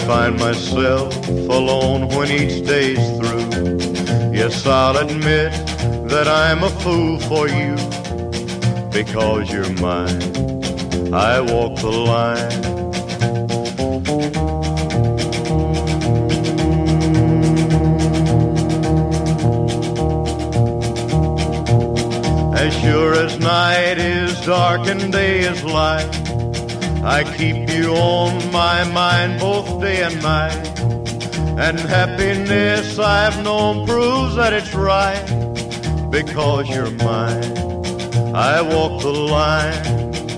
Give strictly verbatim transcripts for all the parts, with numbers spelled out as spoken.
find myself alone when each day's through. Yes, I'll admit that I'm a fool for you. Because you're mine, I walk the line. As sure as night is dark and day is light, I keep you on my mind both day and night. And happiness I've known proves that it's right. Because you're mine, I walk the line.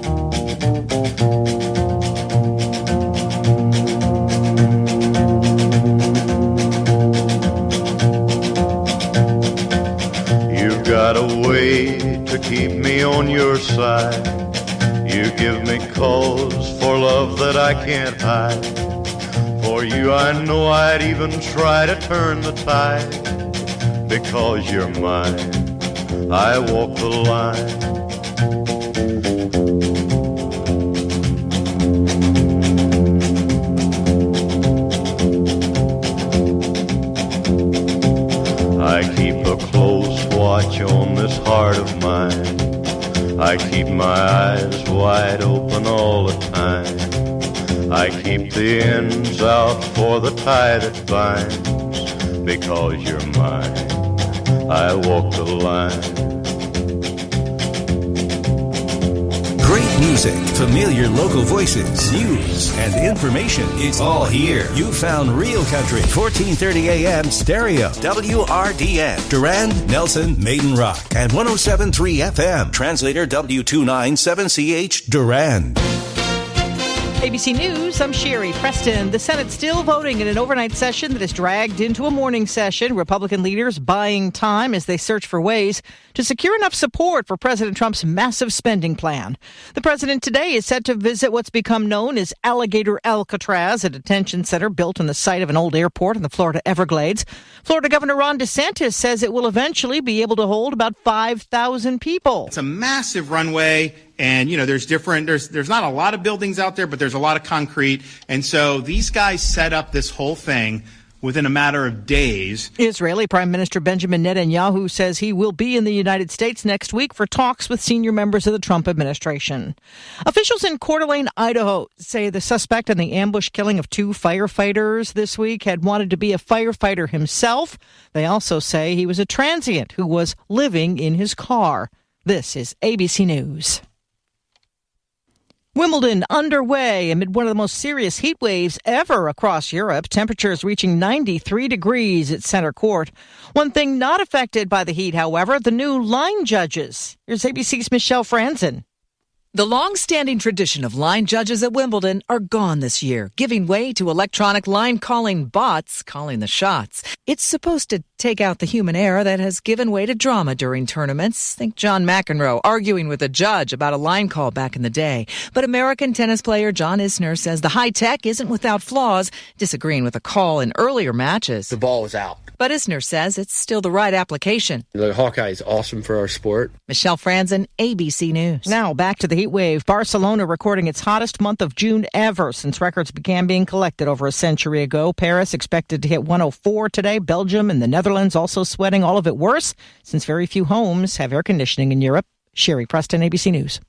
You've got a way to keep me on your side. You give me cause for love that I can't hide. For you I know I'd even try to turn the tide. Because you're mine, I walk the line. I keep a close watch on this heart of mine. I keep my eyes wide open all the time. I keep the ends out for the tie that binds. Because you're mine, I walk the line. Great music, familiar local voices, news, and information. It's all here. You found Real Country, fourteen thirty A M stereo, W R D N, Durand, Nelson, Maiden Rock, and one oh seven point three F M. Translator W two ninety-seven C H, Durand. A B C News, I'm Sherry Preston. The Senate still voting in an overnight session that is dragged into a morning session. Republican leaders buying time as they search for ways to secure enough support for President Trump's massive spending plan. The president today is set to visit what's become known as Alligator Alcatraz, a detention center built on the site of an old airport in the Florida Everglades. Florida Governor Ron DeSantis says it will eventually be able to hold about five thousand people. It's a massive runway. And, you know, there's different, there's there's not a lot of buildings out there, but there's a lot of concrete. And so these guys set up this whole thing within a matter of days. Israeli Prime Minister Benjamin Netanyahu says he will be in the United States next week for talks with senior members of the Trump administration. Officials in Coeur d'Alene, Idaho, say the suspect in the ambush killing of two firefighters this week had wanted to be a firefighter himself. They also say he was a transient who was living in his car. This is A B C News. Wimbledon underway amid one of the most serious heat waves ever across Europe. Temperatures reaching ninety-three degrees at center court. One thing not affected by the heat, however, the new line judges. Here's A B C's Michelle Franzen. The long-standing tradition of line judges at Wimbledon are gone this year, giving way to electronic line calling bots calling the shots. It's supposed to take out the human error that has given way to drama during tournaments. Think John McEnroe arguing with a judge about a line call back in the day. But American tennis player John Isner says the high-tech isn't without flaws, disagreeing with a call in earlier matches. The ball was out. But Isner says it's still the right application. The Hawkeye is awesome for our sport. Michelle Franzen, A B C News. Now back to the heat wave. Barcelona recording its hottest month of June ever since records began being collected over a century ago. Paris expected to hit one oh four today. Belgium and the Netherlands also sweating all of it worse since very few homes have air conditioning in Europe. Sherry Preston, A B C News.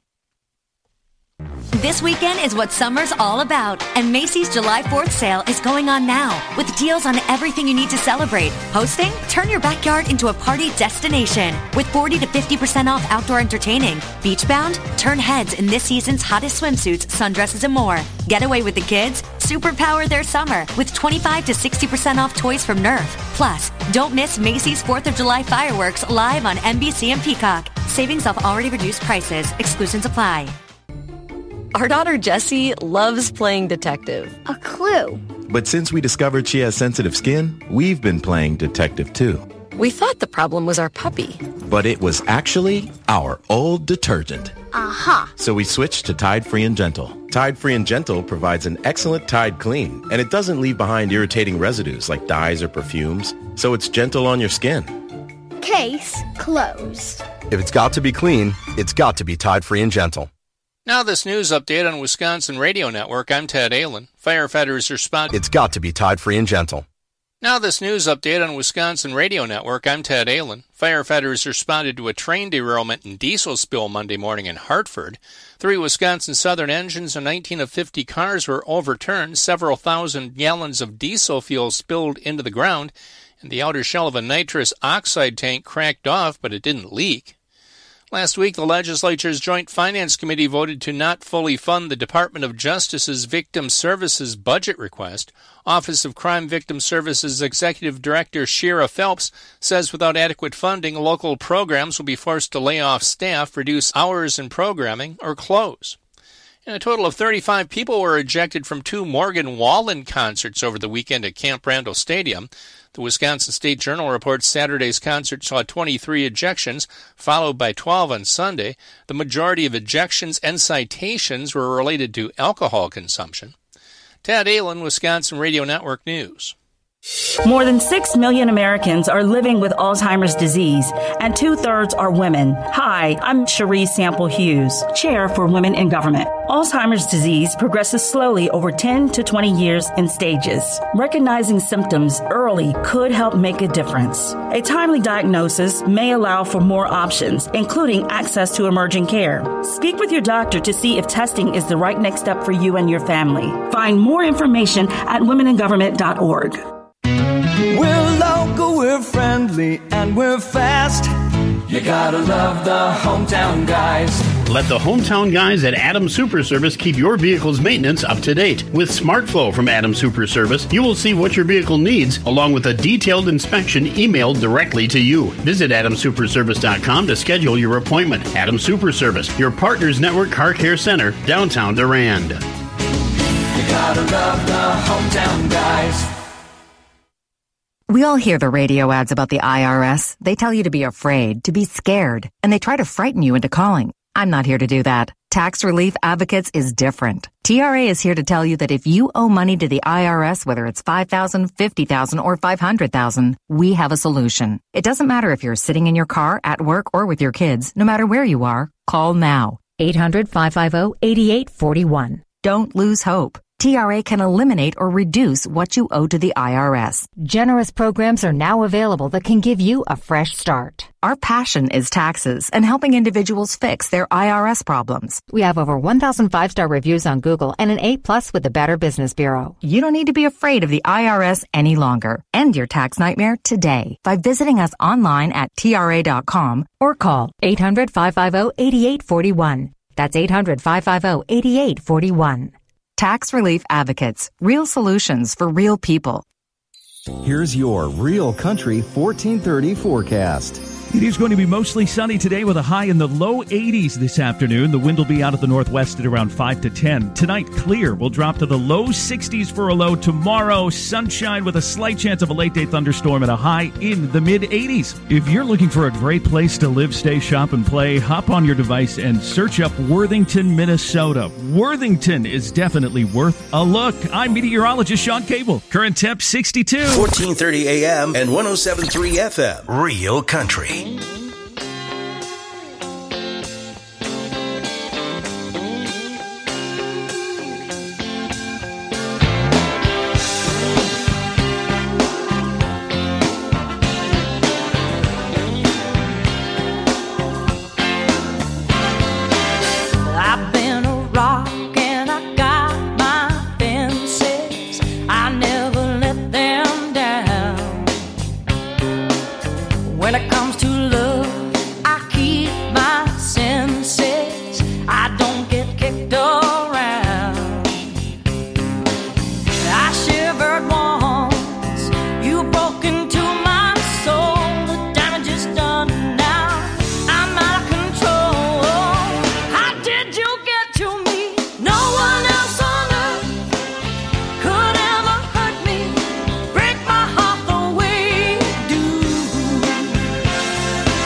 This weekend is what summer's all about, and Macy's July fourth sale is going on now with deals on everything you need to celebrate. Hosting? Turn your backyard into a party destination with forty to fifty percent off outdoor entertaining. Beachbound? Turn heads in this season's hottest swimsuits, sundresses, and more. Getaway with the kids? Superpower their summer with twenty-five to sixty percent off toys from Nerf. Plus, don't miss Macy's fourth of July fireworks live on N B C and Peacock. Savings off already reduced prices. Exclusions apply. Our daughter Jessie loves playing detective. A clue. But since we discovered she has sensitive skin, we've been playing detective too. We thought the problem was our puppy. But it was actually our old detergent. Aha. So we switched to Tide Free and Gentle. Tide Free and Gentle provides an excellent Tide clean, and it doesn't leave behind irritating residues like dyes or perfumes, so it's gentle on your skin. Case closed. If it's got to be clean, it's got to be Tide Free and Gentle. Now this news update on Wisconsin Radio Network. I'm Ted Allen. Firefighters respond. It's got to be Tide Free and Gentle. Now this news update on Wisconsin Radio Network. I'm Ted Allen. Firefighters responded to a train derailment and diesel spill Monday morning in Hartford. Three Wisconsin Southern engines and nineteen of fifty cars were overturned. Several thousand gallons of diesel fuel spilled into the ground, and the outer shell of a nitrous oxide tank cracked off, but it didn't leak. Last week, the legislature's Joint Finance Committee voted to not fully fund the Department of Justice's Victim Services budget request. Office of Crime Victim Services Executive Director Shira Phelps says without adequate funding, local programs will be forced to lay off staff, reduce hours in programming, or close. And a total of thirty-five people were ejected from two Morgan Wallen concerts over the weekend at Camp Randall Stadium. The Wisconsin State Journal reports Saturday's concert saw twenty-three ejections, followed by twelve on Sunday. The majority of ejections and citations were related to alcohol consumption. Ted Allen, Wisconsin Radio Network News. More than six million Americans are living with Alzheimer's disease, and two-thirds are women. Hi, I'm Cherie Sample Hughes, Chair for Women in Government. Alzheimer's disease progresses slowly over ten to twenty years in stages. Recognizing symptoms early could help make a difference. A timely diagnosis may allow for more options, including access to emerging care. Speak with your doctor to see if testing is the right next step for you and your family. Find more information at women in government dot org. We're local, we're friendly, and we're fast. You gotta love the hometown guys. Let the hometown guys at Adams Super Service keep your vehicle's maintenance up to date. With SmartFlow from Adams Super Service, you will see what your vehicle needs, along with a detailed inspection emailed directly to you. Visit adams super service dot com to schedule your appointment. Adams Super Service, your Partners Network Car Care Center, downtown Durand. You gotta love the hometown guys. We all hear the radio ads about the I R S. They tell you to be afraid, to be scared, and they try to frighten you into calling. I'm not here to do that. Tax Relief Advocates is different. T R A is here to tell you that if you owe money to the I R S, whether it's five thousand dollars, fifty thousand dollars, or five hundred thousand dollars, we have a solution. It doesn't matter if you're sitting in your car, at work, or with your kids. No matter where you are, call now. eight hundred, five five zero, eight eight four one. Don't lose hope. T R A can eliminate or reduce what you owe to the I R S. Generous programs are now available that can give you a fresh start. Our passion is taxes and helping individuals fix their I R S problems. We have over one thousand five-star reviews on Google and an A plus with the Better Business Bureau. You don't need to be afraid of the I R S any longer. End your tax nightmare today by visiting us online at T R A dot com or call eight hundred, five five zero, eight eight four one. That's eight hundred, five five zero, eight eight four one. Tax Relief Advocates. Real solutions for real people. Here's your Real Country fourteen thirty forecast. It is going to be mostly sunny today with a high in the low eighties this afternoon. The wind will be out of the northwest at around five to ten. Tonight, clear. We'll drop to the low sixties for a low. Tomorrow, sunshine with a slight chance of a late-day thunderstorm at a high in the mid-eighties. If you're looking for a great place to live, stay, shop, and play, hop on your device and search up Worthington, Minnesota. Worthington is definitely worth a look. I'm meteorologist Sean Cable. Current temp sixty-two. fourteen thirty A M and one oh seven point three F M. Real Country. I've been a rock and I got my fences. I never let them down. When it comes to love, I keep my senses. I don't get kicked around. I shivered once, you broke into my soul. The damage is done now, I'm out of control. How did you get to me? No one else on earth could ever hurt me, break my heart the way you do.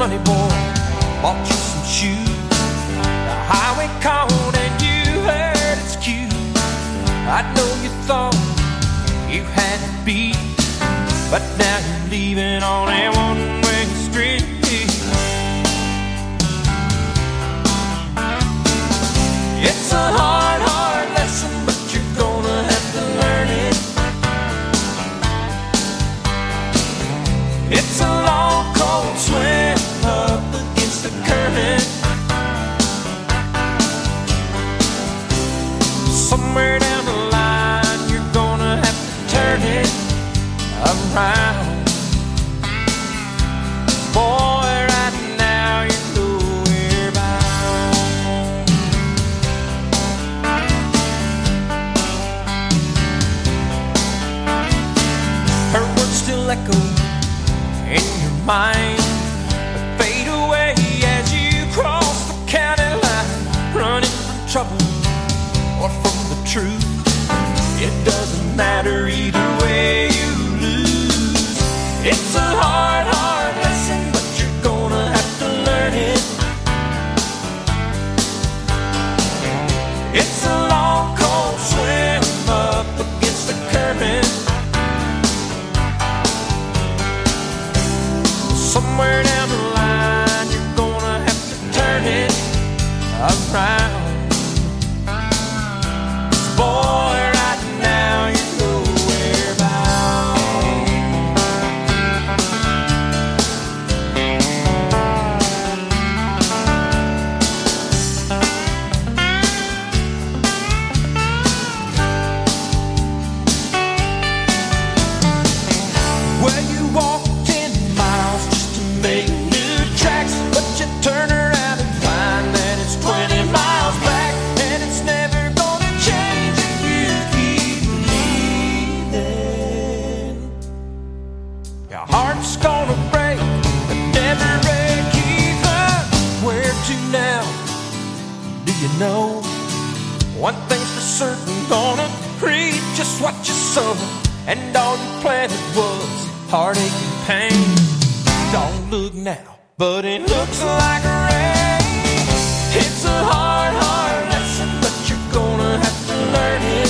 money, boy, bought you some shoes. The highway called and you heard its cue. I know you thought you had it beat, but now you're leaving on a one-way street. It's a hard, hard lesson, but you're gonna have to learn it. It's a long, cold swim up against the current. Somewhere down the line, you're gonna have to turn it around. Boy, right now you're nowhere bound. Her words still echo in your mind, but fade away as you cross the county line. Running from trouble or from the truth, it doesn't matter either way you lose. It's a hard, hard lesson, but you're gonna have to learn it. It's a long, cold swim up against the current. Somewhere down the line, you're gonna have to turn it around. Boy, right now you're nowhere bound. Well, you walk ten miles just to make new tracks, but you turn around and find that it's twenty miles back, and it's never gonna change if you keep believing. Your heart's gonna break, but never break even. Where to now? Do you know? One thing's for certain, gonna reap just what you sow, and all you planted was heartache and pain. Don't look now, but it looks like rain. It's a hard, hard lesson, but you're gonna have to learn it.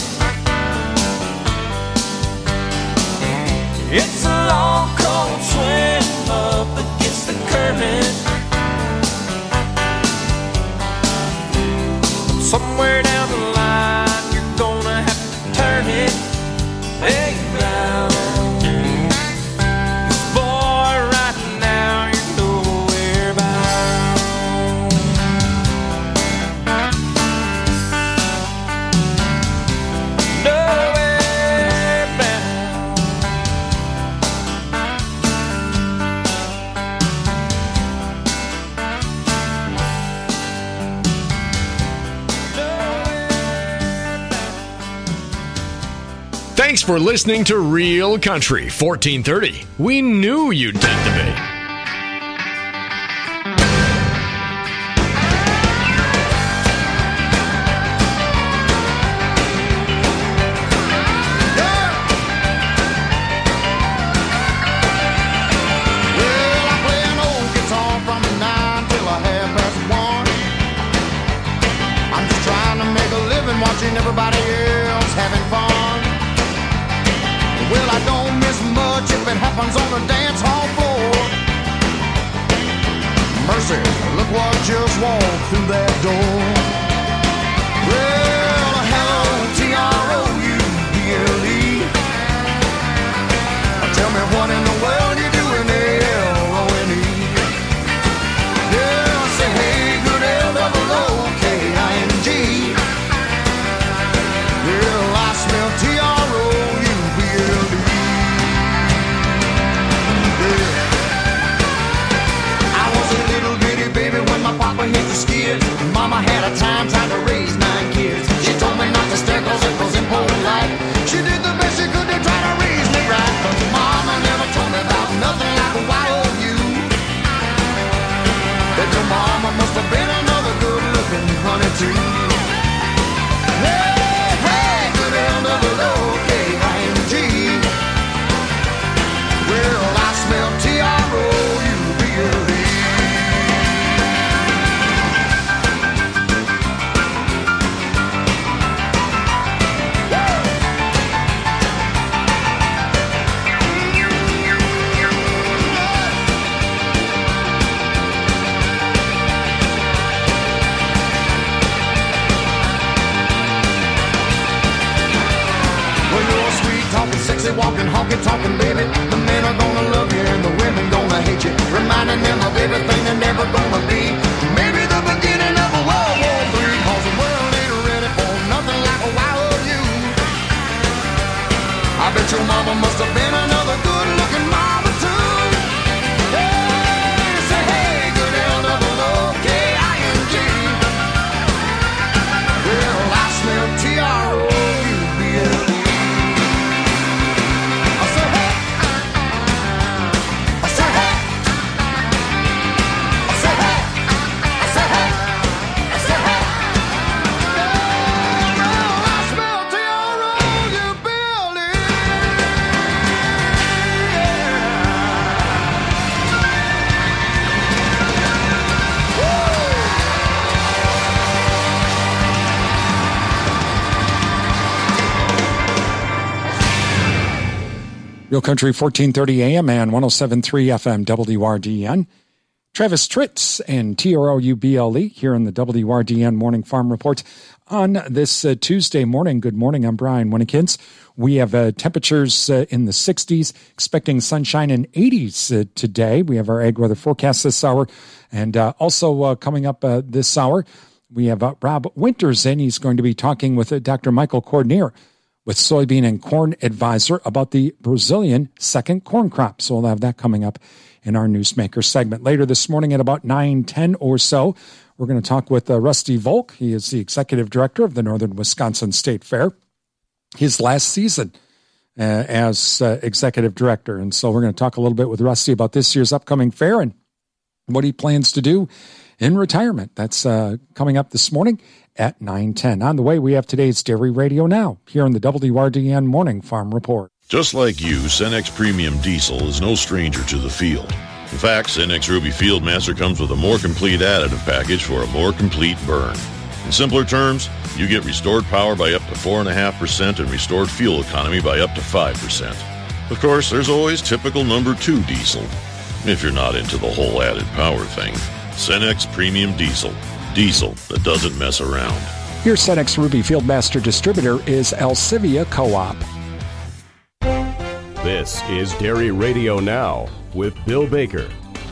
It's a long, cold swim up against the current. Somewhere down the line, you're gonna have to turn it around. Boy, right now you're nowhere bound. Nowhere bound. Thanks for listening to Real Country fourteen thirty. We knew you'd tend to be. Well, I play an old guitar from nine till a half past one. I'm just trying to make a living watching everybody else having fun. Well, I don't miss much if it happens on the dance hall floor. Mercy, look what just walked through that door. Well, hello, T R O U B L E. Tell me what in the world you doing, L O N E. Yeah, I say, hey, good L double O K I N G. Well, I smell T R O U B L E. I was a little bitty baby when my papa hit the skid. Mama had a time trying to raise nine kids. She told me not to stare cause it was impolite. She did the best she could to try to raise me right, but Mama never told me about nothing like a Y O U. That your mama must have been another good looking honey too. Hey, hey, good L double O K I N G. Well, I smell T R O U B L E. walking, honky talking, baby. The men are gonna love you and the women gonna hate you, reminding them of everything they're never gonna be. Maybe the beginning of a World War Three, cause the world ain't ready for nothing like a wild you. I bet your mama must have been another good looking mama too. Hey, say hey, good L double O K I N G. Well, I smell T R O U B L E. I say hey, I say hey, I say hey, I say hey, I say hey. Well, I smell T R O U B L E. Real Country fourteen thirty A M and one oh seven point three F M W R D N. Travis Tritz and T R O U B L E here in the W R D N Morning Farm Report on this uh, Tuesday morning. Good morning. I'm Brian Winnikins. We have uh, temperatures uh, in the sixties, expecting sunshine in eighties uh, today. We have our ag weather forecast this hour. And uh, also uh, coming up uh, this hour, we have uh, Rob Winters in. He's going to be talking with uh, Doctor Michael Cordnier with Soybean and Corn Advisor about the Brazilian second corn crop. So we'll have that coming up in our Newsmaker segment. Later this morning at about nine ten or so, we're going to talk with uh, Rusty Volk. He is the executive director of the Northern Wisconsin State Fair. His last season uh, as uh, executive director. And so we're going to talk a little bit with Rusty about this year's upcoming fair and what he plans to do in retirement. That's uh, coming up this morning at nine ten. On the way, we have today's Dairy Radio Now here in the W R D N Morning Farm Report. Just like you, Cenex Premium Diesel is no stranger to the field. In fact, Cenex Ruby Fieldmaster comes with a more complete additive package for a more complete burn. In simpler terms, you get restored power by up to four point five percent and restored fuel economy by up to five percent. Of course, there's always typical number two diesel, if you're not into the whole added power thing. Cenex Premium Diesel. Diesel that doesn't mess around. Your Cenex Ruby Fieldmaster distributor is Alcivia Co-op. This is Dairy Radio Now with Bill Baker.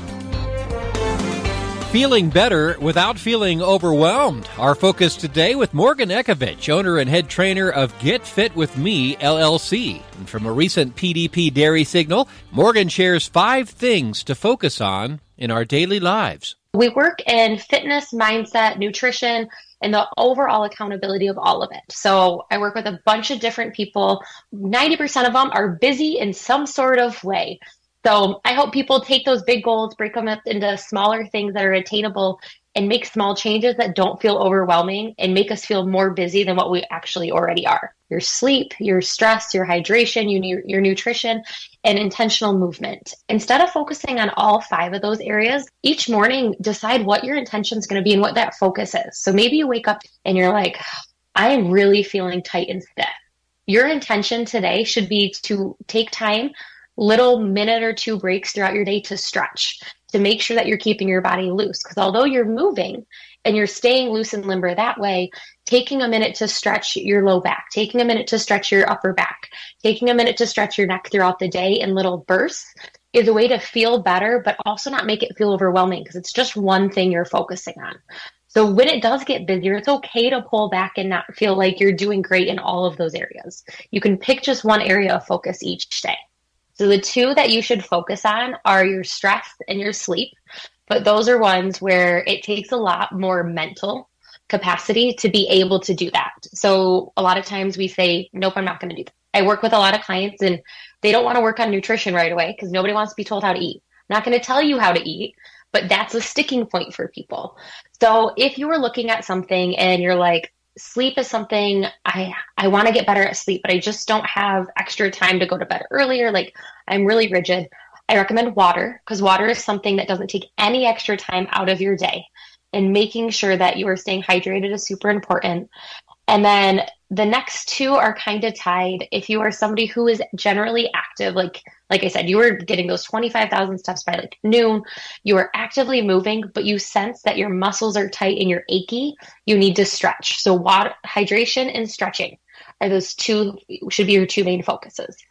Feeling better without feeling overwhelmed. Our focus today with Morgan Ekovich, owner and head trainer of Get Fit With Me, L L C. And from a recent P D P Dairy Signal, Morgan shares five things to focus on in our daily lives. We work in fitness, mindset, nutrition, and the overall accountability of all of it. So I work with a bunch of different people. ninety percent of them are busy in some sort of way. So I hope people take those big goals, break them up into smaller things that are attainable, and make small changes that don't feel overwhelming and make us feel more busy than what we actually already are. Your sleep, your stress, your hydration, your, your nutrition, and intentional movement. Instead of focusing on all five of those areas, each morning decide what your intention is going to be and what that focus is. So maybe you wake up and you're like, I am really feeling tight and stiff. Your intention today should be to take time, little minute or two breaks throughout your day to stretch, to make sure that you're keeping your body loose. Because although you're moving and you're staying loose and limber that way, taking a minute to stretch your low back, taking a minute to stretch your upper back, taking a minute to stretch your neck throughout the day in little bursts is a way to feel better, but also not make it feel overwhelming because it's just one thing you're focusing on. So when it does get busier, it's okay to pull back and not feel like you're doing great in all of those areas. You can pick just one area of focus each day. So the two that you should focus on are your stress and your sleep, but those are ones where it takes a lot more mental capacity to be able to do that. So a lot of times we say, nope, I'm not going to do that. I work with a lot of clients and they don't want to work on nutrition right away because nobody wants to be told how to eat. I'm not going to tell you how to eat, but that's a sticking point for people. So if you were looking at something and you're like, sleep is something I I want to get better at sleep, but I just don't have extra time to go to bed earlier. Like I'm really rigid. I recommend water because water is something that doesn't take any extra time out of your day. And making sure that you are staying hydrated is super important. And then the next two are kind of tied. If you are somebody who is generally active, like like I said, you are getting those twenty-five thousand steps by like noon, you are actively moving, but you sense that your muscles are tight and you're achy, you need to stretch. So water, hydration and stretching are those two, should be your two main focuses.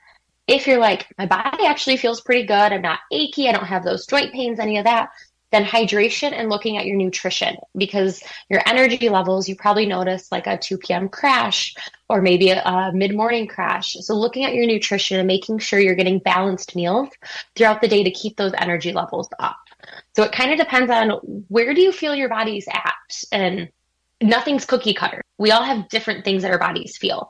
If you're like, my body actually feels pretty good, I'm not achy, I don't have those joint pains, any of that, then hydration and looking at your nutrition, because your energy levels, you probably notice like a two p.m. crash or maybe a, a mid-morning crash. So looking at your nutrition and making sure you're getting balanced meals throughout the day to keep those energy levels up. So it kind of depends on where do you feel your body's at, and nothing's cookie cutter. We all have different things that our bodies feel.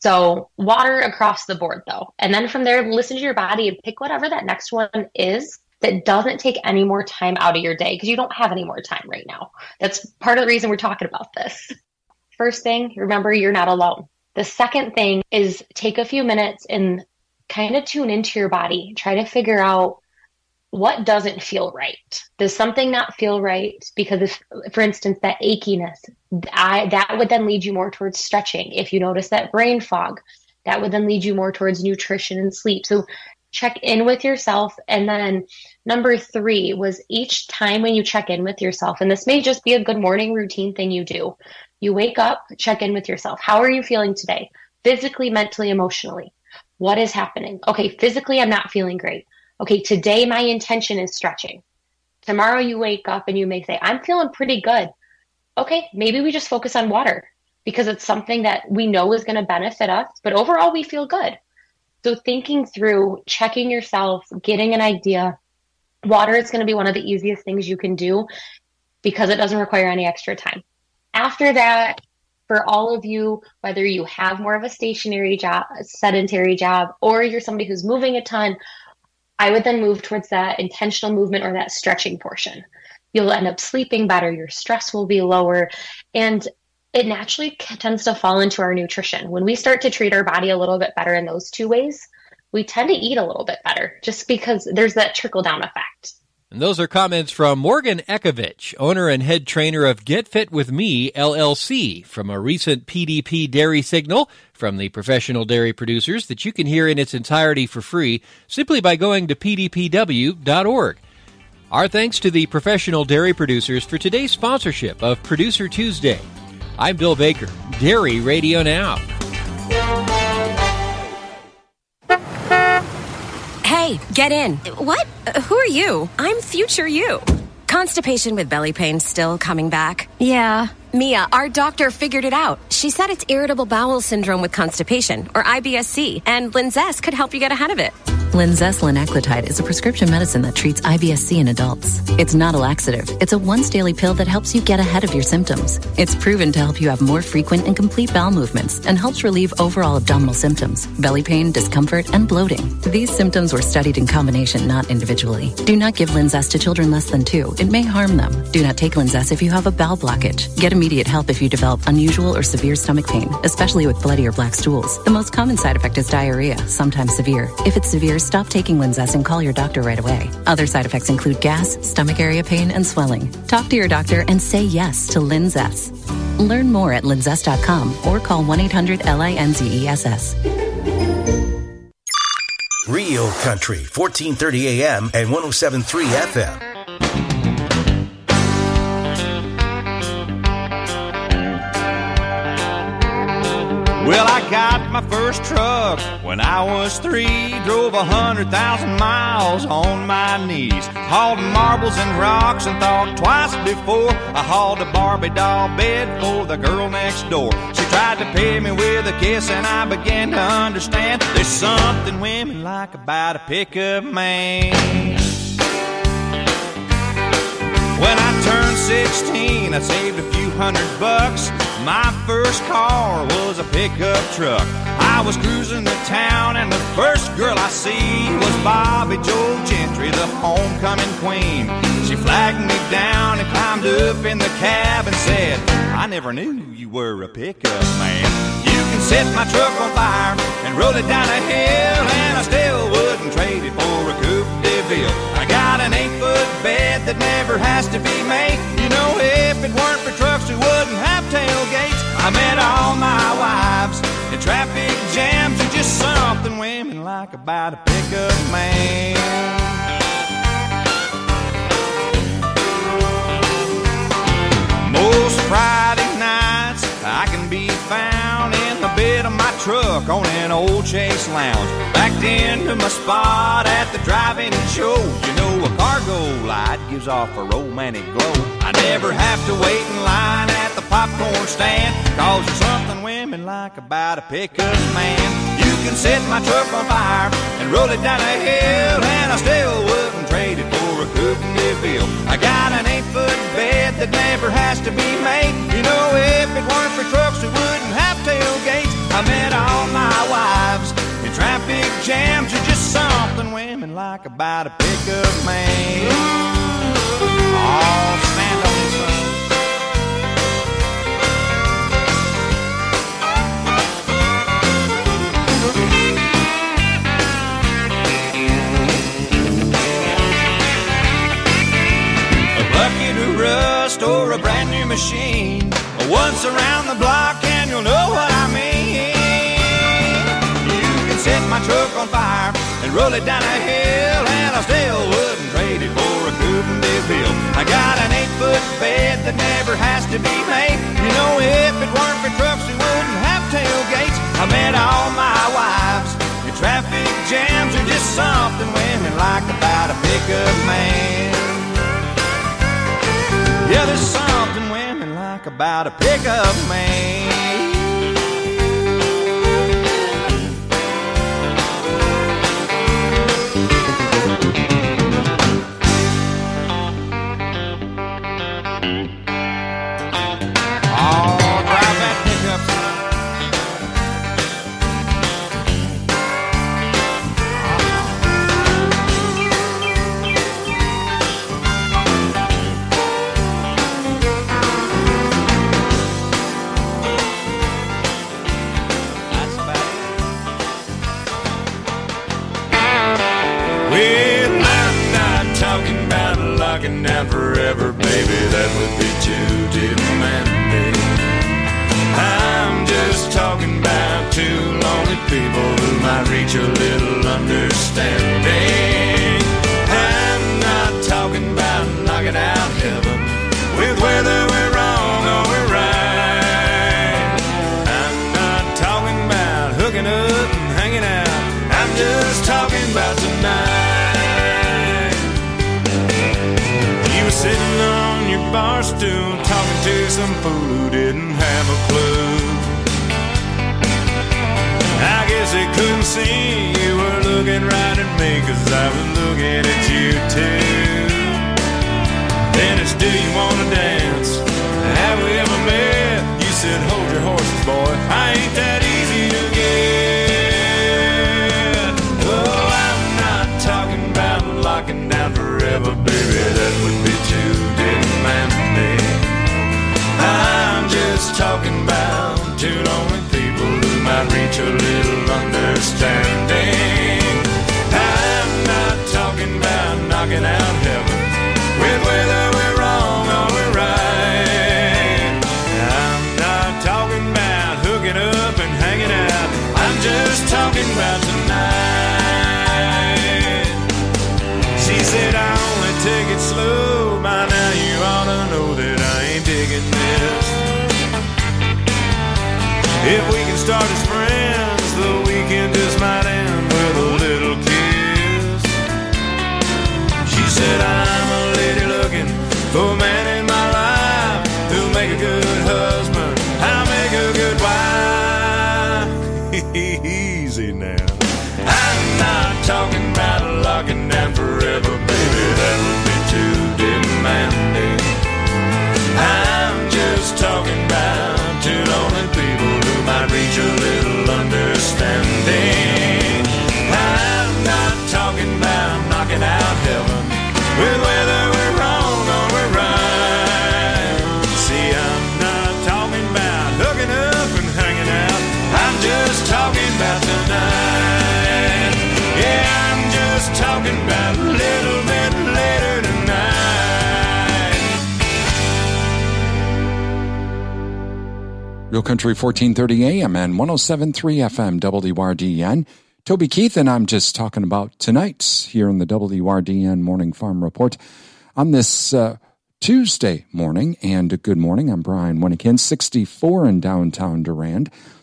So water across the board though. And then from there, listen to your body and pick whatever that next one is that doesn't take any more time out of your day, because you don't have any more time right now. That's part of the reason we're talking about this. First thing, remember you're not alone. The second thing is take a few minutes and kind of tune into your body. Try to figure out what doesn't feel right. Does something not feel right? Because if, for instance, that achiness, I, that would then lead you more towards stretching. If you notice that brain fog, that would then lead you more towards nutrition and sleep. So check in with yourself. And then number three was each time when you check in with yourself, and this may just be a good morning routine thing you do, you wake up, check in with yourself. How are you feeling today? Physically, mentally, emotionally. What is happening? Okay, physically, I'm not feeling great. Okay, today my intention is stretching. Tomorrow you wake up and you may say, I'm feeling pretty good. Okay, maybe we just focus on water because it's something that we know is going to benefit us, but overall we feel good. So thinking through, checking yourself, getting an idea. Water is going to be one of the easiest things you can do because it doesn't require any extra time. After that, for all of you, whether you have more of a stationary job, a sedentary job, or you're somebody who's moving a ton, I would then move towards that intentional movement or that stretching portion. You'll end up sleeping better, your stress will be lower, and it naturally tends to fall into our nutrition. When we start to treat our body a little bit better in those two ways, we tend to eat a little bit better just because there's that trickle-down effect. And those are comments from Morgan Ekovich, owner and head trainer of Get Fit With Me, L L C, from a recent P D P dairy signal from the professional dairy producers that you can hear in its entirety for free simply by going to p d p w dot org. Our thanks to the professional dairy producers for today's sponsorship of Producer Tuesday. I'm Bill Baker, Dairy Radio Now. Hey, get in. What? Uh, who are you? I'm future you. Constipation with belly pain still coming back? Yeah. Mia, our doctor figured it out. She said it's irritable bowel syndrome with constipation, or I B S C, and Linzess could help you get ahead of it. Linzess linaclotide is a prescription medicine that treats I B S C in adults. It's not a laxative. It's a once-daily pill that helps you get ahead of your symptoms. It's proven to help you have more frequent and complete bowel movements and helps relieve overall abdominal symptoms, belly pain, discomfort, and bloating. These symptoms were studied in combination, not individually. Do not give Linzess to children less than two. It may harm them. Do not take Linzess if you have a bowel blockage. Get immediate help if you develop unusual or severe stomach pain, especially with bloody or black stools. The most common side effect is diarrhea, sometimes severe. If it's severe, stop taking Linzess and call your doctor right away. Other side effects include gas, stomach area pain, and swelling. Talk to your doctor and say yes to Linzess. Learn more at linzess dot com or call one eight hundred L I N Z E S S. Real Country, fourteen thirty A M and one oh seven point three F M. Well, I got my first truck when I was three. Drove a hundred thousand miles on my knees. Hauled marbles and rocks and thought twice before I hauled a Barbie doll bed for the girl next door. She tried to pay me with a kiss and I began to understand there's something women like about a pickup man. When I turned sixteen, I saved a few hundred bucks. My first car was a pickup truck. I was cruising the town and the first girl I see was Bobby Joe Gentry, the homecoming queen. She flagged me down and climbed up in the cab and said, I never knew you were a pickup man. You can set my truck on fire and roll it down a hill, and I still wouldn't trade it for a Coupe de Ville. I got an eight-foot bed that never has to be made. You know, if it weren't for trucks, we wouldn't have tailgates. I met all my wives in traffic jams. There's just something women like about a pickup man. Most Friday nights I can be found in the bed of my truck on an old Chase Lounge. Backed into my spot at the drive-in show. You know, a cargo light gives off a romantic glow. I never have to wait in line at the popcorn stand, cause there's something women like about a pickup man. You can set my truck on fire and roll it down a hill, and I still wouldn't trade it for a coupe de ville. I got an eight-foot bed that never has to be made. You know, if it weren't for trucks, we wouldn't have tailgates. I met all my wives in traffic jams. There's just something women like about a pickup man. Oh, stand on his son. A bucket of rust or a brand new machine, once around the block and you'll know what I mean. You can set my truck on fire and roll it down a hill, and I still wouldn't trade it for a coupe de ville. I got an eight-foot bed that never has to be made. You know, if it weren't for trucks, we wouldn't have tailgates. I met all my wives in traffic jams. Are just something women like about a pickup man. Yeah, there's something women like about a pickup man. Oh, drive that pickup, son. Locking down forever, baby, that would be too demanding. I'm just talking about two lonely people who might reach a little understanding. I'm not talking about knocking out heaven with whether we're wrong or we're right. I'm not talking about hooking up and hanging out. I'm just talking about tonight. Sitting on your bar stool, talking to some fool who didn't have a clue. I guess they couldn't see you were looking right at me, 'cause I was looking at you too. Then it's, do you wanna dance? Have we ever met? You said, hold your horses, boy, I ain't that easy to get. Oh, I'm not talking about locking down forever, baby, that would be too demanding. I'm just talking about two lonely people who might reach a little understanding. I'm not talking about knocking out heaven with whether we're wrong or we're right. I'm not talking about hooking up and hanging out. I'm just talking about tonight. She said, I only take it slow. By now you ought to know that I ain't digging this. If we can start as friends, the weekend just might end with a little kiss. She said, I'm a lady looking for a man in my life who'll make a good husband, I'll make a good wife. Easy now. I'm not talking about locking down forever, baby, that would be too demanding. I'm just talking about two lonely people who might reach a little understanding. I'm not talking about knocking out heaven with whether we're wrong or we're right. See, I'm not talking about hooking up and hanging out. I'm just talking about tonight. Yeah, I'm just talking about a little bit later tonight. Real Country fourteen thirty A M and one oh seven point three F M W R D N. Toby Keith and I'm just talking about tonight here in the W R D N Morning Farm Report on this uh, Tuesday morning. And good morning, I'm Brian Winnikin, sixty-four in downtown Durand.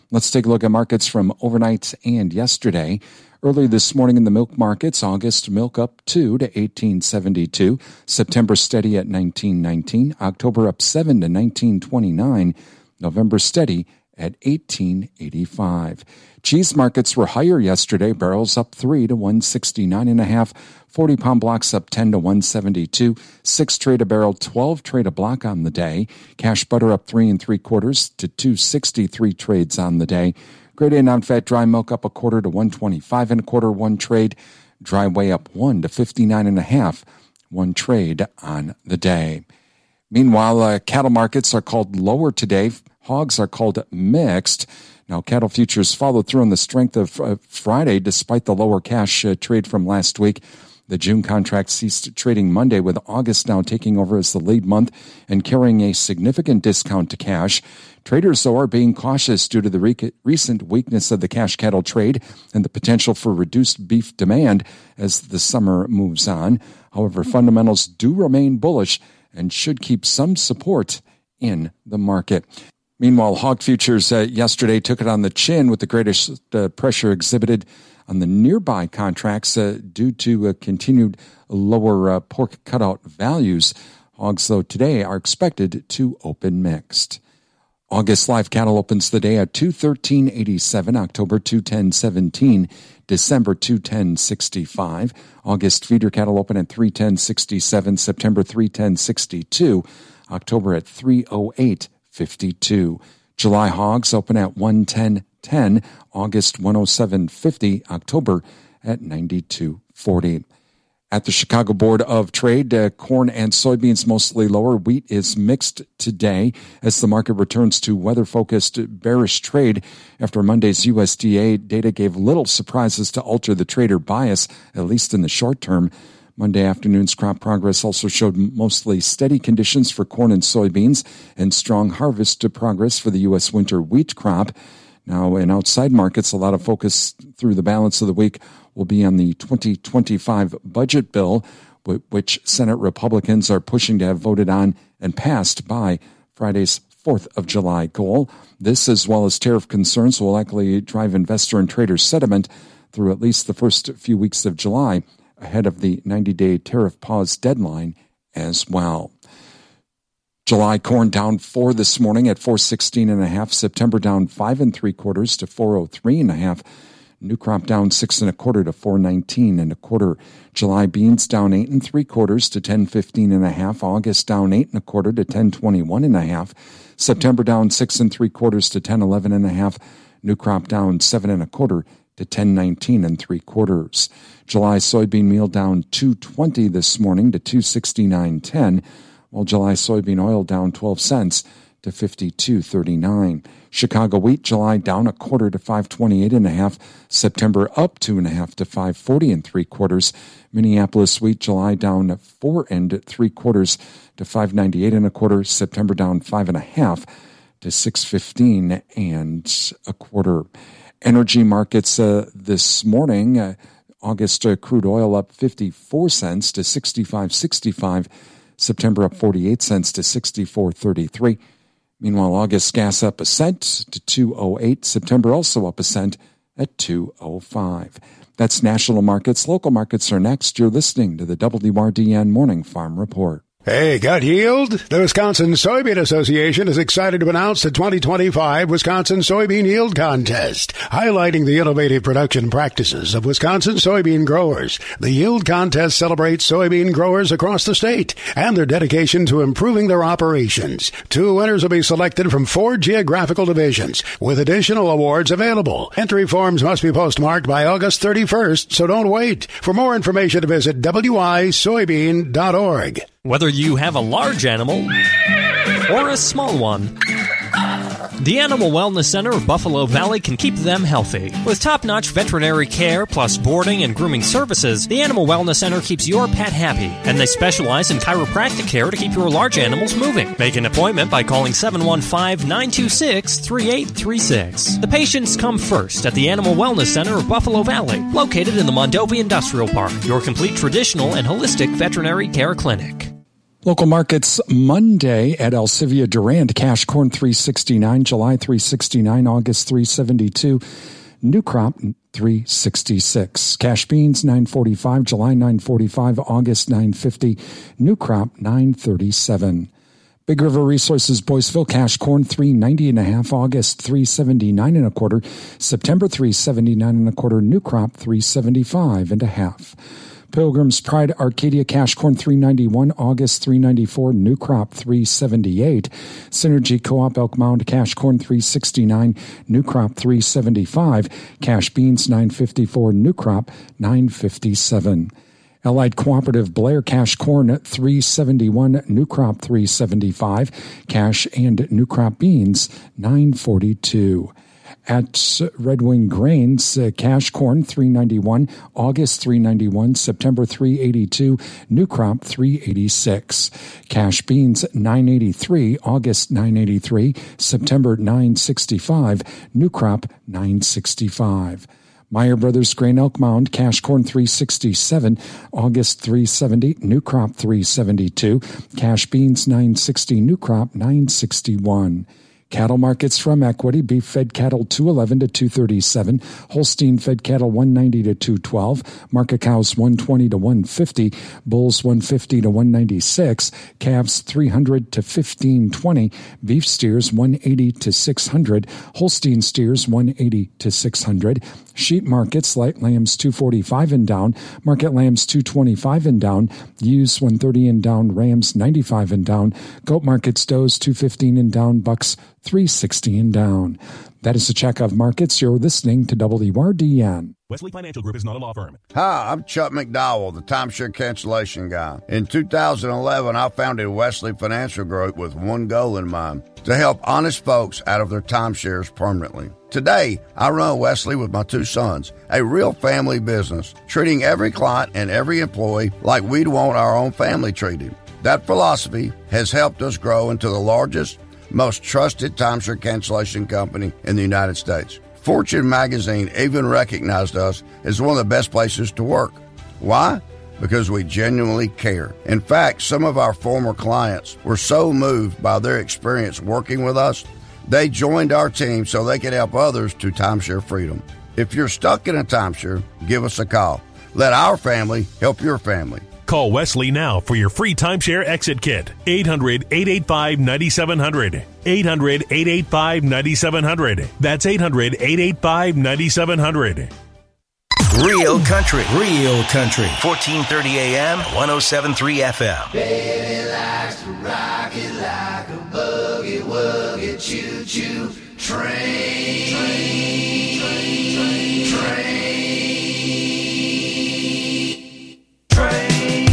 Let's take a look at markets from overnight and yesterday. Early this morning in the milk markets, August milk up two to eighteen seventy-two, September steady at nineteen nineteen, October up seven to nineteen twenty-nine, November steady at eighteen eighty-five. Cheese markets were higher yesterday. Barrels up three to one sixty-nine and a half. forty pound blocks up ten to one seventy-two. Six trade a barrel, twelve trade a block on the day. Cash butter up three and three quarters to two sixty-three trades on the day. Grade A non-fat dry milk up a quarter to one twenty-five and a quarter, one trade. Dry whey up one to fifty-nine and a half, one trade on the day. Meanwhile, uh, cattle markets are called lower today. Hogs are called mixed. Now, cattle futures followed through on the strength of uh, Friday despite the lower cash uh, trade from last week. The June contract ceased trading Monday, with August now taking over as the lead month and carrying a significant discount to cash. Traders, though, are being cautious due to the re- recent weakness of the cash cattle trade and the potential for reduced beef demand as the summer moves on. However, fundamentals do remain bullish and should keep some support in the market. Meanwhile, hog futures uh, yesterday took it on the chin, with the greatest uh, pressure exhibited on the nearby contracts uh, due to uh, continued lower uh, pork cutout values. Hogs, though, today are expected to open mixed. August live cattle opens the day at two thirteen eighty-seven, October two ten seventeen, December two ten sixty-five. August feeder cattle open at three ten sixty-seven, September three ten sixty-two, October at three oh eight fifty-two. July hogs open at one ten ten, August one oh seven fifty, October at ninety-two forty. At the Chicago Board of Trade, uh, corn and soybeans mostly lower. Wheat is mixed today as the market returns to weather-focused bearish trade after Monday's U S D A data gave little surprises to alter the trader bias, at least in the short term. Monday afternoon's crop progress also showed mostly steady conditions for corn and soybeans and strong harvest progress for the U S winter wheat crop. Now, in outside markets, a lot of focus through the balance of the week will be on the twenty twenty-five budget bill, which Senate Republicans are pushing to have voted on and passed by Friday's fourth of July goal. This, as well as tariff concerns, will likely drive investor and trader sentiment through at least the first few weeks of July, ahead of the ninety-day tariff pause deadline as well. July corn down four this morning at four sixteen and a half. September down five and three quarters to four oh three and a half. New crop down six and a quarter to four nineteen and a quarter. July beans down eight and three quarters to ten fifteen and a half. August down eight and a quarter to ten twenty-one and a half. September down six and three quarters to ten eleven and a half. New crop down seven and a quarter to ten nineteen and three quarters. July soybean meal down two twenty this morning to two sixty-nine ten, while July soybean oil down twelve cents to fifty-two thirty-nine. Chicago wheat July down a quarter to five twenty-eight and a half. September up two and a half to five forty and three quarters. Minneapolis wheat July down four and three quarters to five ninety-eight and a quarter. September down five and a half to six fifteen and a quarter. Energy markets uh, this morning. Uh, August uh, crude oil up fifty-four cents to sixty-five sixty-five. September up forty-eight cents to sixty-four thirty-three. Meanwhile, August gas up a cent to two oh eight. September also up a cent at two oh five. That's national markets. Local markets are next. You're listening to the W R D N Morning Farm Report. Hey, got yield? The Wisconsin Soybean Association is excited to announce the twenty twenty-five Wisconsin Soybean Yield Contest, highlighting the innovative production practices of Wisconsin soybean growers. The Yield Contest celebrates soybean growers across the state and their dedication to improving their operations. Two winners will be selected from four geographical divisions, with additional awards available. Entry forms must be postmarked by August thirty-first, so don't wait. For more information, visit w i soybean dot org. Whether you have a large animal or a small one, the Animal Wellness Center of Buffalo Valley can keep them healthy. With top-notch veterinary care plus boarding and grooming services, the Animal Wellness Center keeps your pet happy, and they specialize in chiropractic care to keep your large animals moving. Make an appointment by calling seven one five, nine two six, three eight three six. The patients come first at the Animal Wellness Center of Buffalo Valley, located in the Mondovi Industrial Park, your complete traditional and holistic veterinary care clinic. Local markets Monday at Alcivia Durand. Cash corn three sixty-nine, July three sixty-nine, August three seventy-two, new crop three sixty-six. Cash beans nine forty-five, July nine forty-five, August nine fifty, new crop nine thirty-seven. Big River Resources Boyceville, cash corn three ninety and a half, August three seventy-nine and a quarter, September three seventy-nine and a quarter, new crop three seventy-five and a half. Pilgrim's Pride Arcadia, cash corn three ninety-one, August three ninety-four, new crop three seventy-eight. Synergy Co-op Elk Mound, cash corn three sixty-nine, new crop three seventy-five. Cash beans nine fifty-four, new crop nine fifty-seven. Allied Cooperative Blair, cash corn at three seventy-one, new crop three seventy-five, cash and new crop beans nine forty-two. At Red Wing Grains, uh, cash corn three ninety-one, August three ninety-one, September three eighty-two, new crop three eighty-six. Cash beans nine eighty-three, August nine eighty-three, September nine sixty-five, new crop nine sixty-five. Meyer Brothers Grain Elk Mound, cash corn three sixty-seven, August three seventy, new crop three seventy-two, cash beans nine sixty, new crop nine sixty-one. Cattle markets from Equity, beef fed cattle two eleven to two thirty-seven, Holstein fed cattle one ninety to two twelve, market cows one twenty to one fifty, bulls one fifty to one ninety-six, calves three hundred to fifteen twenty, beef steers one eighty to six hundred, Holstein steers one eighty to six hundred. Sheep markets, light lambs two forty-five and down, market lambs two twenty-five and down, ewes one thirty and down, rams ninety-five and down, goat markets, does two fifteen and down, bucks three sixty and down. That is a check of markets. You're listening to W R D N. Wesley Financial Group is not a law firm. Hi, I'm Chuck McDowell, the timeshare cancellation guy. In two thousand eleven, I founded Wesley Financial Group with one goal in mind, to help honest folks out of their timeshares permanently. Today, I run Wesley with my two sons, a real family business, treating every client and every employee like we'd want our own family treated. That philosophy has helped us grow into the largest, most trusted timeshare cancellation company in the United States. Fortune magazine even recognized us as one of the best places to work. Why? Because we genuinely care. In fact, some of our former clients were so moved by their experience working with us, they joined our team so they could help others to timeshare freedom. If you're stuck in a timeshare, give us a call. Let our family help your family. Call Wesley now for your free timeshare exit kit. eight hundred, eight eight five, nine seven zero zero. eight hundred, eight eight five, nine seven zero zero. That's eight hundred, eight eight five, nine seven zero zero. Real country, real country. fourteen thirty A M, ten seventy-three F M. Baby likes to rock it like a boogie woogie choo choo train. Train, train, train, train.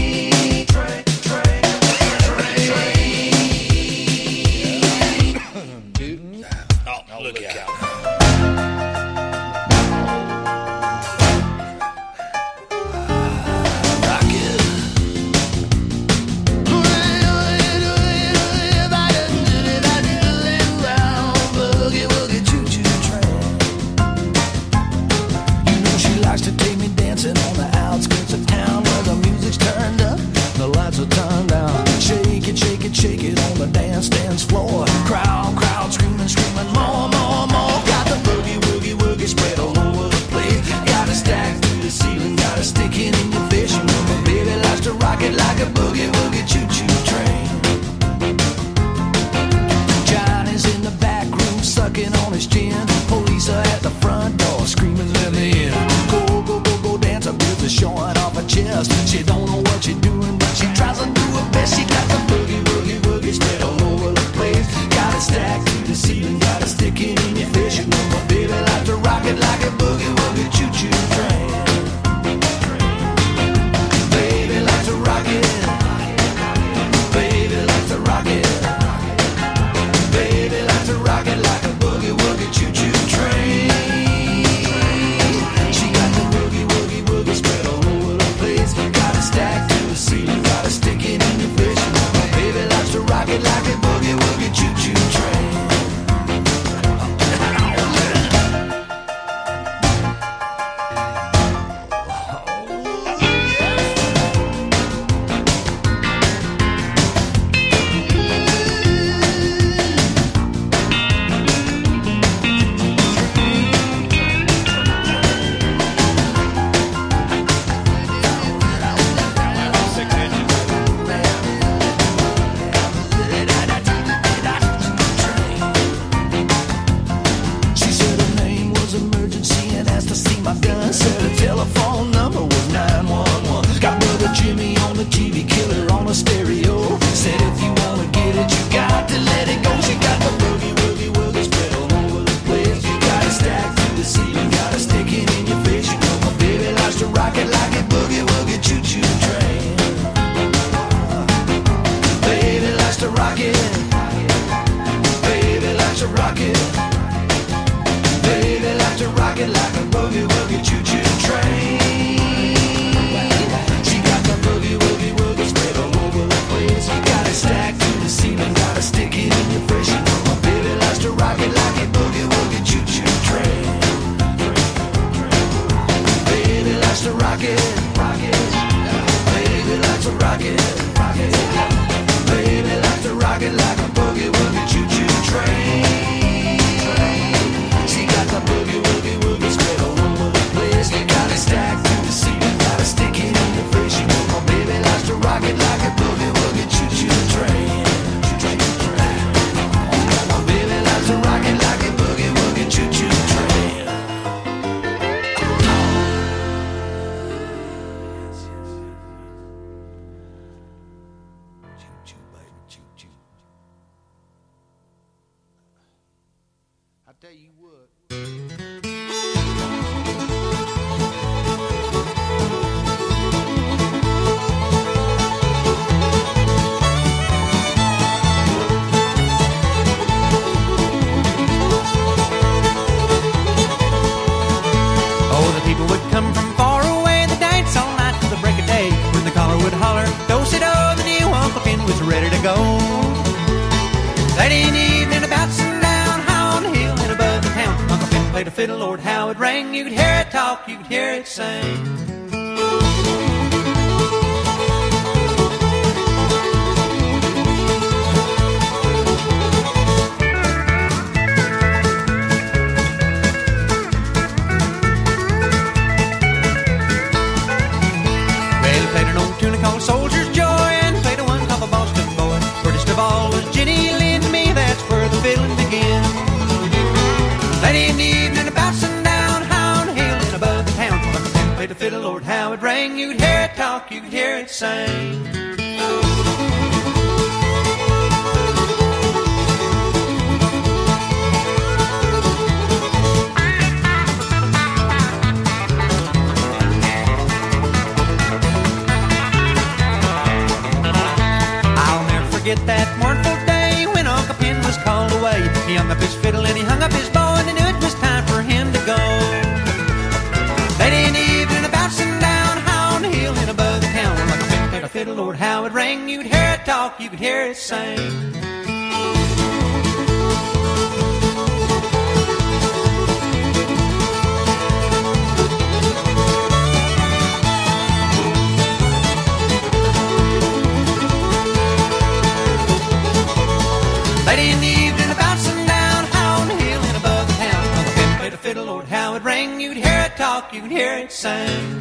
Shake it on the dance dance floor. Crowd, crowd screaming, screaming more, more, more. Got the boogie, woogie, woogie spread all over the place. Got it stacked to the ceiling, got it sticking in your face. You know my baby likes to rock it like a boogie, woogie choo choo train. Johnny's in the back room sucking on his gin. Police are at the front door screaming, let me in. Go, go, go, go dance. Her boobs are showing off her chest. She don't know what she's doing, but she tries to do her best. She got the boogie, woogie, woogie spread all over the place. Got it stacked to the ceiling, got it sticking in your face. You know my baby like to rock it like a boogie, woogie choo choo train. Baby likes to rock it. Baby likes to rock it. Baby likes to rock it like a boogie, woogie choo choo train. She got the boogie, woogie, woogie spread all over the place. Got it stacked to the ceiling, got it sticking in your face. You know my baby likes to rock it like a boogie, woogie choo choo train. my gun. Said the telephone number was nine one one. Got Brother Jimmy on the T V, killer on the stereo. Said if you wanna get it, you got to let it go. She got the boogie, woogie, woogie spread all over the place. You got it stacked to the ceiling, got it sticking in your face. You know my baby likes to rock it like a boogie, woogie, choo-choo train. Baby likes to rock it. Baby likes to rock it. Baby likes to rock it like a boogie, woogie, choo-choo train. She got the boogie, woogie, woogie spread all over the place. You got it stacked to the ceiling, got it stick it in your face. You know my baby likes to rock it like a boogie, woogie, choo-choo train. Baby likes to rock it, rock it. Baby likes to rock it, rock it. Baby likes to rock it like a boogie, woogie, choo-choo train. She got the boogie, woogie, woogie spread all over the place. You got it stacked to the ceiling, got it stick it in your face. You know my baby likes to rock it like a boogie, woogie, choo-choo train. My baby likes to rock it like a boogie, woogie, choo-choo train. I tell you what. Oh, the people would come from far away, the dance all night till the break of day. When the caller would holler, do-si-do, the new Uncle Finn was ready to go. Late in the evening, about sundown, high on the hill and above the town, Uncle Finn played a fiddle, Lord, how it rang. You could hear it talk, you could hear it sing. Well, he played an old tune called Soldier's Joy, and played a one called the Boston Boy. Prettiest of all was Jenny Lind to me, that's where the fiddling began. Late in the evening, about sundown, high on the hill and above the town, Uncle Finn played a fiddle, Lord, how it rang. You could hear it talk, you could hear it sing. I'll never forget that mournful day when Uncle Finn was called away. He hung up his fiddle and he hung up his bow, and he knew it was time for him to go. Late in the evening, about sundown, high on the hill and above the town, Uncle Finn played a fiddle, Lord, how it rang. You could hear it talk, you could hear it sing. Late in the evening, about sundown, high on the hill and above the town, Uncle Finn played a fiddle, Lord, how it rang. You could hear it talk, you could hear it sing.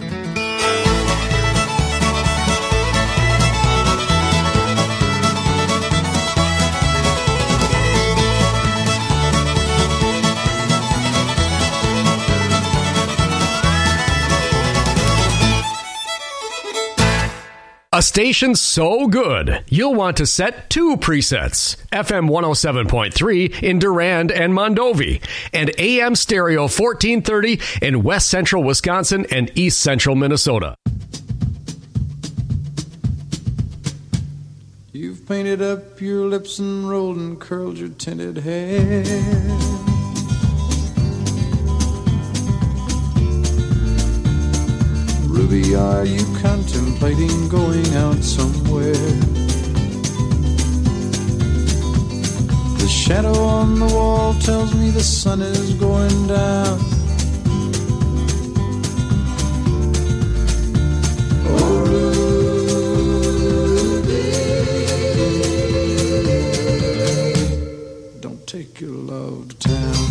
A station so good, you'll want to set two presets. F M one oh seven point three in Durand and Mondovi, and A M Stereo fourteen thirty in West Central Wisconsin and East Central Minnesota. You've painted up your lips and rolled and curled your tinted hair. Ruby, are you contemplating going out somewhere? The shadow on the wall tells me the sun is going down. Oh, Ruby, don't take your love to town.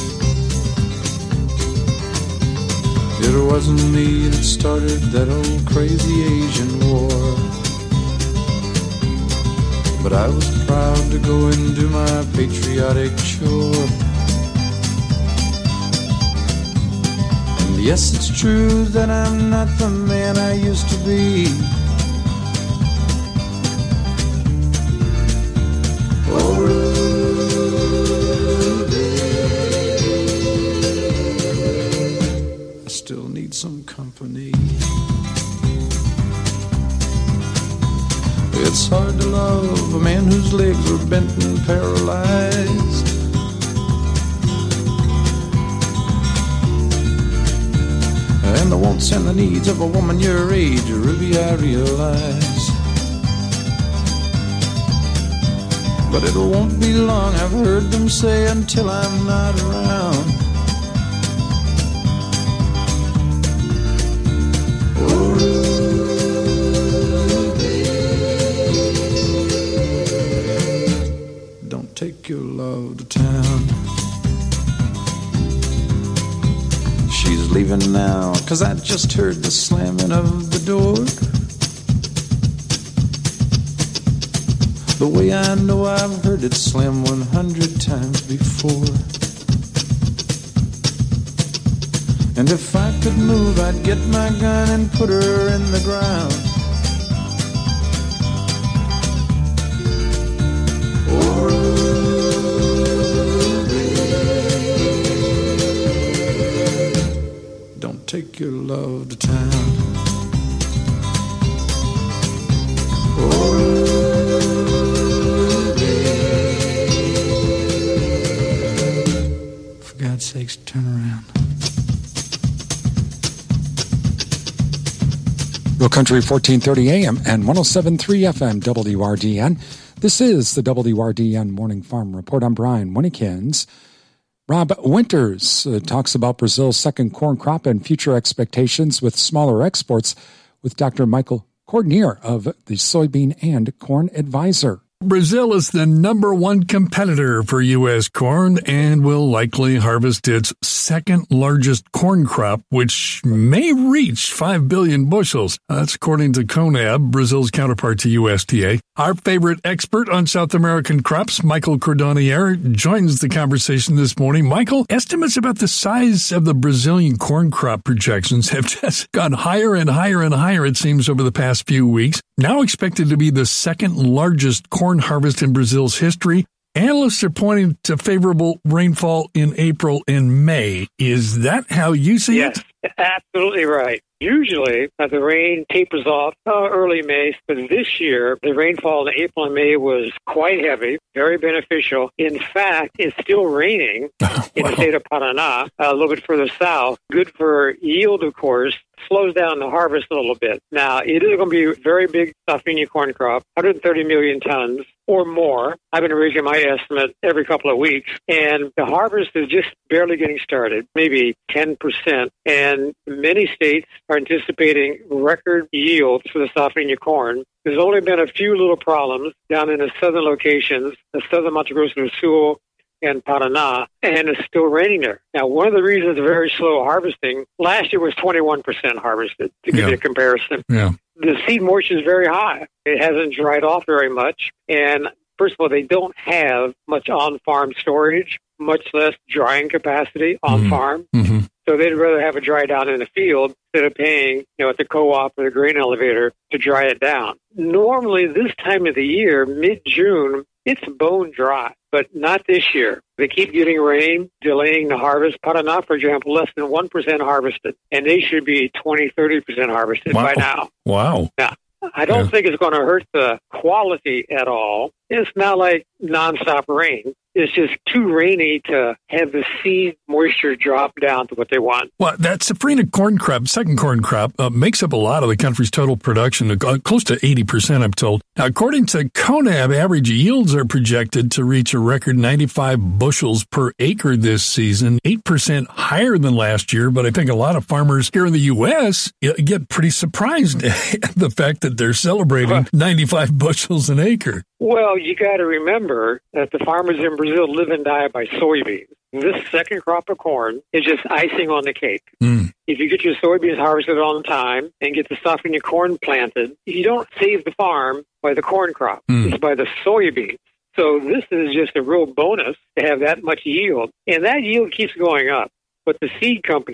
It wasn't me that started that old crazy Asian war, but I was proud to go and do my patriotic chore. And Yes, it's true that I'm not the man I used to be. Oh, Ruby, I still need some company. It's hard to love a man whose legs are bent and paralyzed. And the wants and the needs of a woman your age, Ruby, I realize. But it won't be long, I've heard them say, until I'm not around. Oh, Ruby, don't take your love to town. She's leaving now, 'cause I just heard the slamming of the door. The way I know I've heard it slam one hundred times before. And if I could move, I'd get my gun and put her in the ground. Oh, don't take your love to town. Oh, for God's sakes, turn around. Real Country fourteen thirty A M and one oh seven point three F M W R D N. This is the W R D N Morning Farm Report. I'm Brian Winnikins. Rob Winters uh, talks about Brazil's second corn crop and future expectations with smaller exports with Doctor Michael Cordnier of the Soybean and Corn Advisor. Brazil is the number one competitor for U S corn and will likely harvest its second largest corn crop, which may reach five billion bushels. That's according to CONAB, Brazil's counterpart to U S D A. Our favorite expert on South American crops, Michael Cordnier, joins the conversation this morning. Michael, estimates about the size of the Brazilian corn crop projections have just gone higher and higher and higher, it seems, over the past few weeks. Now expected to be the second largest corn harvest in Brazil's history. Analysts are pointing to favorable rainfall in April and May. Is that how you see yes, it? Yes, absolutely right. Usually, uh, the rain tapers off uh, early May, but this year, the rainfall in April and May was quite heavy, very beneficial. In fact, it's still raining oh, in wow. the state of Paraná, uh, a little bit further south. Good for yield, of course. Slows down the harvest a little bit. Now, it is going to be a very big Safrinha corn crop, one hundred thirty million tons or more. I've been raising my estimate every couple of weeks, and the harvest is just barely getting started, maybe ten percent. And many states are anticipating record yields for the Safrinha corn. There's only been a few little problems down in the southern locations, the southern Mato Grosso do Sul and Paraná, and it's still raining there. Now, one of the reasons for very slow harvesting, last year was twenty-one percent harvested, to give yeah. you a comparison. Yeah. The seed moisture is very high. It hasn't dried off very much. And first of all, they don't have much on-farm storage, much less drying capacity on-farm. Mm-hmm. So they'd rather have it dry down in the field instead of paying, you know, at the co-op or the grain elevator to dry it down. Normally, this time of the year, mid-June, it's bone dry, but not this year. They keep getting rain, delaying the harvest. Paraná, for example, less than one percent harvested, and they should be twenty, thirty percent harvested wow. by now. Wow. Now, I don't yeah. think it's going to hurt the quality at all. It's not like nonstop rain. It's just too rainy to have the seed moisture drop down to what they want. Well, that Safrinha corn crop, second corn crop, uh, makes up a lot of the country's total production, uh, close to eighty percent, I'm told. Now, according to CONAB, average yields are projected to reach a record ninety-five bushels per acre this season, eight percent higher than last year. But I think a lot of farmers here in the U S get pretty surprised at the fact that they're celebrating ninety-five bushels an acre. Well, you got to remember that the farmers in Brazil live and die by soybeans. This second crop of corn is just icing on the cake. Mm. If you get your soybeans harvested on time and get the Safrinha corn planted, you don't save the farm by the corn crop. Mm. It's by the soybeans. So this is just a real bonus to have that much yield. And that yield keeps going up. But the seed companies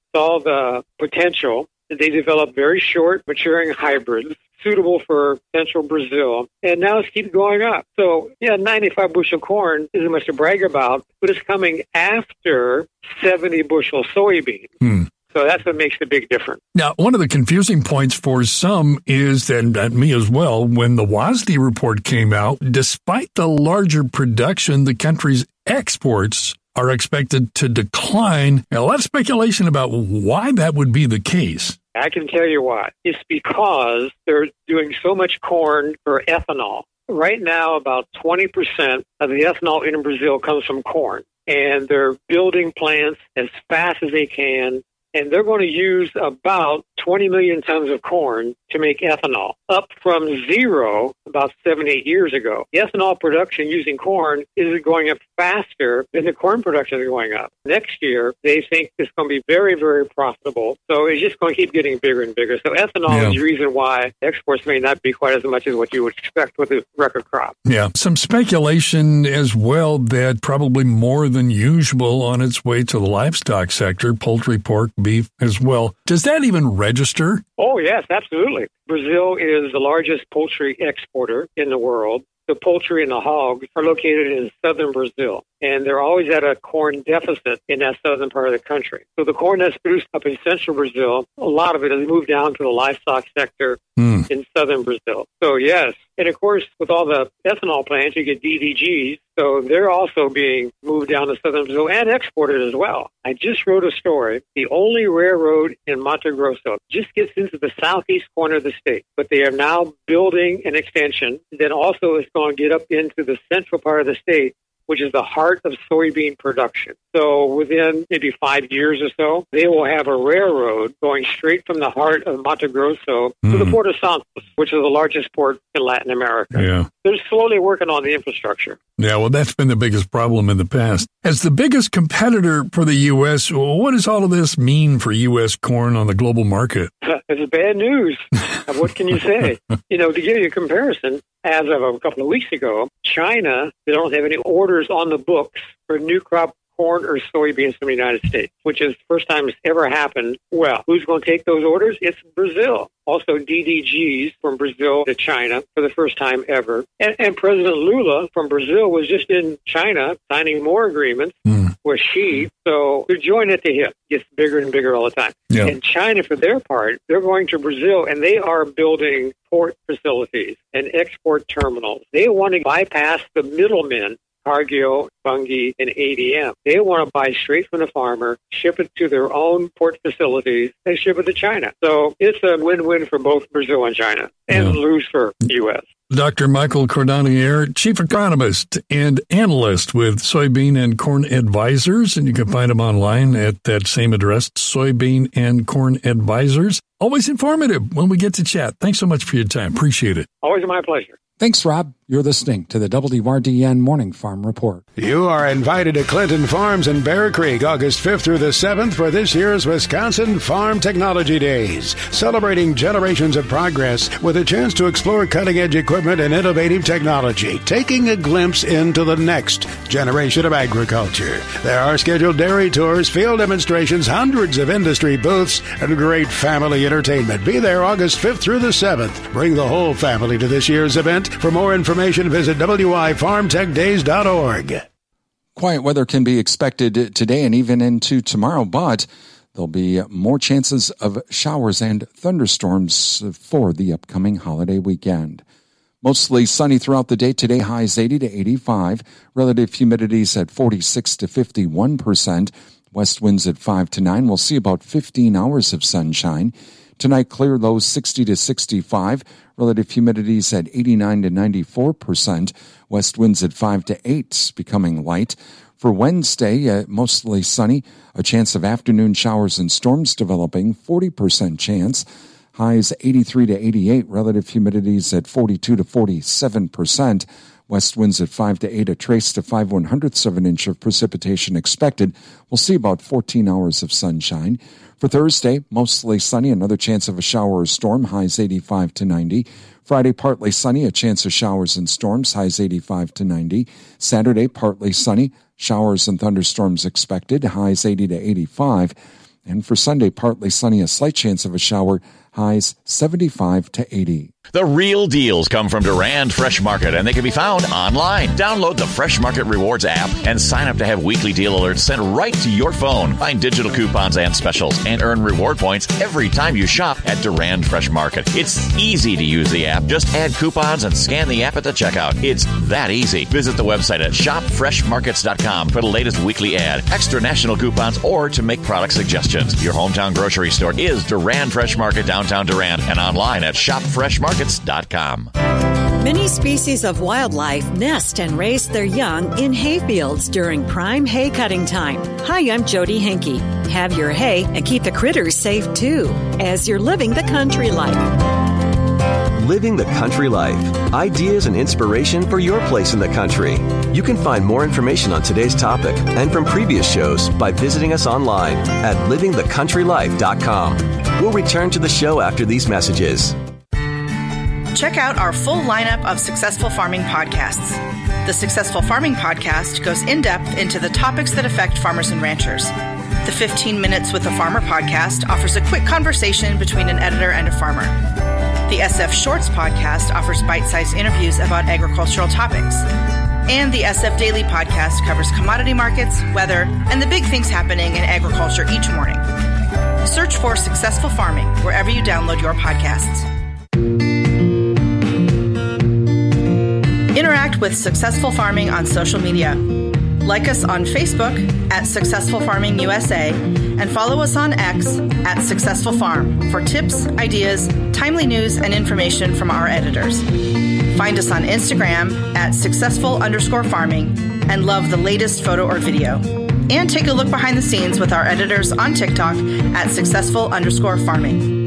saw the potential. They developed very short, maturing hybrids suitable for central Brazil, and now it's keep going up. So, yeah, ninety-five bushel corn isn't much to brag about, but it's coming after seventy bushel soybean. Hmm. So that's what makes the big difference. Now, one of the confusing points for some is that, and me as well, when the WASDE report came out, despite the larger production, the country's exports are expected to decline. Now, a lot of speculation about why that would be the case. I can tell you why. It's because they're doing so much corn for ethanol. Right now, about twenty percent of the ethanol in Brazil comes from corn, and they're building plants as fast as they can. And they're going to use about twenty million tons of corn to make ethanol, up from zero about seven, eight years ago. The ethanol production using corn is going up faster than the corn production is going up. Next year, they think it's going to be very, very profitable. So it's just going to keep getting bigger and bigger. So ethanol yeah. is the reason why exports may not be quite as much as what you would expect with a record crop. Yeah. Some speculation as well that probably more than usual on its way to the livestock sector, poultry, pork, beef as well. Does that even register? Oh, yes, absolutely. Brazil is the largest poultry exporter in the world. The poultry and the hogs are located in southern Brazil, and they're always at a corn deficit in that southern part of the country. So the corn that's produced up in central Brazil, a lot of it has moved down to the livestock sector mm. in southern Brazil. So, yes. And, of course, with all the ethanol plants, you get D D Gs. So they're also being moved down to southern Brazil and exported as well. I just wrote a story. The only railroad in Mato Grosso just gets into the southeast corner of the state, but they are now building an extension that also is going to get up into the central part of the state, which is the heart of soybean production. So within maybe five years or so, they will have a railroad going straight from the heart of Mato Grosso mm. to the Port of Santos, which is the largest port in Latin America. Yeah. They're slowly working on the infrastructure. Yeah, well, that's been the biggest problem in the past. As the biggest competitor for the U S, what does all of this mean for U S corn on the global market? It's bad news. What can you say? You know, to give you a comparison, as of a couple of weeks ago, China, they don't have any orders on the books for new crop corn or soybeans from the United States, which is the first time it's ever happened. Well, who's going to take those orders? It's Brazil. Also D D Gs from Brazil to China for the first time ever. And, and President Lula from Brazil was just in China signing more agreements mm. with Xi. So they're joining at the hip. It gets bigger and bigger all the time. Yeah. And China, for their part, they're going to Brazil and they are building port facilities and export terminals. They want to bypass the middlemen, Cargill, Bunge, and A D M. They want to buy straight from the farmer, ship it to their own port facilities, and ship it to China. So it's a win-win for both Brazil and China, and yeah. lose for the U S. Doctor Michael Cordonnier, Chief Economist and Analyst with Soybean and Corn Advisors, and you can find him online at that same address, Soybean and Corn Advisors. Always informative when we get to chat. Thanks so much for your time. Appreciate it. Always my pleasure. Thanks, Rob. You're listening to the W R D N Morning Farm Report. You are invited to Clinton Farms in Bear Creek August fifth through the seventh for this year's Wisconsin Farm Technology Days, celebrating generations of progress with a chance to explore cutting-edge equipment and innovative technology, taking a glimpse into the next generation of agriculture. There are scheduled dairy tours, field demonstrations, hundreds of industry booths, and great family entertainment. Be there August fifth through the seventh. Bring the whole family to this year's event. For more information, visit W I farm tech days dot org. Quiet weather can be expected today and even into tomorrow, but there'll be more chances of showers and thunderstorms for the upcoming holiday weekend. Mostly sunny throughout the day today, highs eighty to eighty-five. Relative humidities at forty-six to fifty-one percent. West winds at five to nine. We'll see about fifteen hours of sunshine. Tonight, clear lows sixty to sixty-five. Relative humidities at eighty-nine to ninety-four percent. West winds at five to eight, becoming light. For Wednesday, uh, mostly sunny. A chance of afternoon showers and storms developing, forty percent chance. Highs eighty-three to eighty-eight. Relative humidities at forty-two to forty-seven percent. West winds at five to eight, a trace to five one hundredths of an inch of precipitation expected. We'll see about fourteen hours of sunshine. For Thursday, mostly sunny, another chance of a shower or storm, highs eighty-five to ninety. Friday, partly sunny, a chance of showers and storms, highs eighty-five to ninety. Saturday, partly sunny, showers and thunderstorms expected, highs eighty to eighty-five. And for Sunday, partly sunny, a slight chance of a shower, highs seventy-five to eighty. The real deals come from Durand Fresh Market, and they can be found online. Download the Fresh Market Rewards app and sign up to have weekly deal alerts sent right to your phone. Find digital coupons and specials and earn reward points every time you shop at Durand Fresh Market. It's easy to use the app. Just add coupons and scan the app at the checkout. It's that easy. Visit the website at shop fresh markets dot com for the latest weekly ad, extra national coupons, or to make product suggestions. Your hometown grocery store is Durand Fresh Market, downtown Durand, and online at shop fresh markets dot com. Many species of wildlife nest and raise their young in hayfields during prime hay cutting time. Hi, I'm Jody Henke. Have your hay and keep the critters safe too, as you're living the country life. Living the country life. Ideas and inspiration for your place in the country. You can find more information on today's topic and from previous shows by visiting us online at living the country life dot com. We'll return to the show after these messages. Check out our full lineup of Successful Farming podcasts. The Successful Farming podcast goes in-depth into the topics that affect farmers and ranchers. The fifteen Minutes with a Farmer podcast offers a quick conversation between an editor and a farmer. The S F Shorts podcast offers bite-sized interviews about agricultural topics. And the S F Daily podcast covers commodity markets, weather, and the big things happening in agriculture each morning. Search for Successful Farming wherever you download your podcasts. Interact with Successful Farming on social media. Like us on Facebook at Successful Farming U S A and follow us on X at Successful Farm for tips, ideas, timely news, and information from our editors. Find us on Instagram at successful underscore farming and love the latest photo or video. And take a look behind the scenes with our editors on TikTok at successful underscore farming.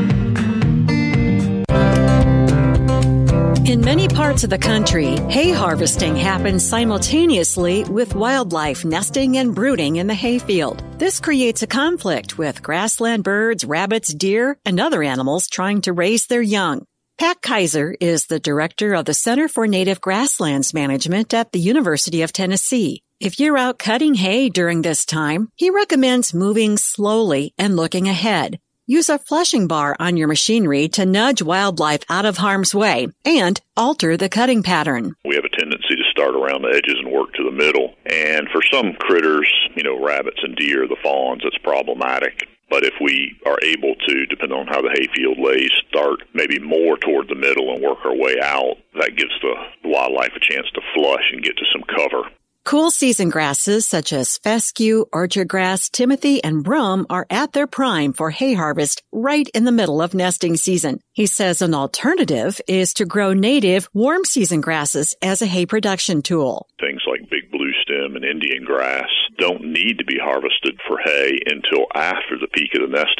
In many parts of the country, hay harvesting happens simultaneously with wildlife nesting and brooding in the hayfield. This creates a conflict with grassland birds, rabbits, deer, and other animals trying to raise their young. Pat Kaiser is the director of the Center for Native Grasslands Management at the University of Tennessee. If you're out cutting hay during this time, he recommends moving slowly and looking ahead. Use a flushing bar on your machinery to nudge wildlife out of harm's way and alter the cutting pattern. We have a tendency to start around the edges and work to the middle. And for some critters, you know, rabbits and deer, the fawns, it's problematic. But if we are able to, depending on how the hayfield lays, start maybe more toward the middle and work our way out, that gives the wildlife a chance to flush and get to some cover. Cool season grasses such as fescue, orchard grass, timothy, and broom are at their prime for hay harvest right in the middle of nesting season. He says an alternative is to grow native warm season grasses as a hay production tool. Things like big blue stem and Indian grass don't need to be harvested for hay until after the peak of the nesting